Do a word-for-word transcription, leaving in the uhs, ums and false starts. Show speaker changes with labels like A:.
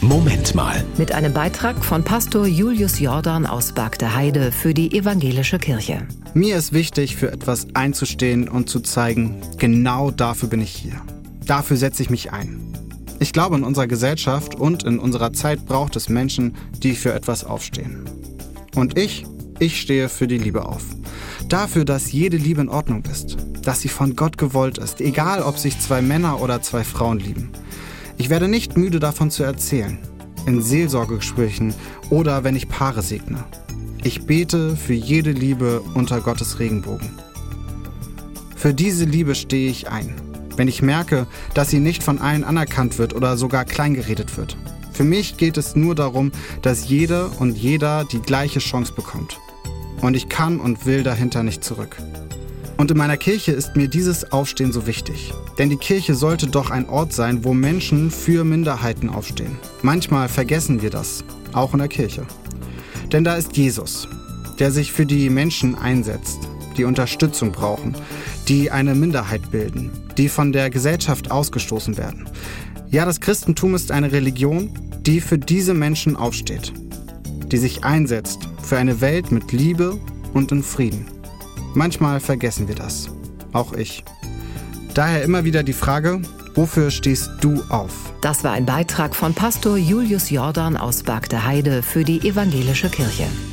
A: Moment mal.
B: Mit einem Beitrag von Pastor Julius Jordan aus Bargteheide für die Evangelische Kirche.
C: Mir ist wichtig, für etwas einzustehen und zu zeigen, genau dafür bin ich hier. Dafür setze ich mich ein. Ich glaube, in unserer Gesellschaft und in unserer Zeit braucht es Menschen, die für etwas aufstehen. Und ich, ich stehe für die Liebe auf. Dafür, dass jede Liebe in Ordnung ist. Dass sie von Gott gewollt ist, egal ob sich zwei Männer oder zwei Frauen lieben. Ich werde nicht müde davon zu erzählen, in Seelsorgegesprächen oder wenn ich Paare segne. Ich bete für jede Liebe unter Gottes Regenbogen. Für diese Liebe stehe ich ein, wenn ich merke, dass sie nicht von allen anerkannt wird oder sogar kleingeredet wird. Für mich geht es nur darum, dass jede und jeder die gleiche Chance bekommt. Und ich kann und will dahinter nicht zurück. Und in meiner Kirche ist mir dieses Aufstehen so wichtig. Denn die Kirche sollte doch ein Ort sein, wo Menschen für Minderheiten aufstehen. Manchmal vergessen wir das, auch in der Kirche. Denn da ist Jesus, der sich für die Menschen einsetzt, die Unterstützung brauchen, die eine Minderheit bilden, die von der Gesellschaft ausgestoßen werden. Ja, das Christentum ist eine Religion, die für diese Menschen aufsteht, die sich einsetzt für eine Welt mit Liebe und in Frieden. Manchmal vergessen wir das, auch ich. Daher immer wieder die Frage, wofür stehst du auf?
B: Das war ein Beitrag von Pastor Julius Jordan aus Bargteheide für die Evangelische Kirche.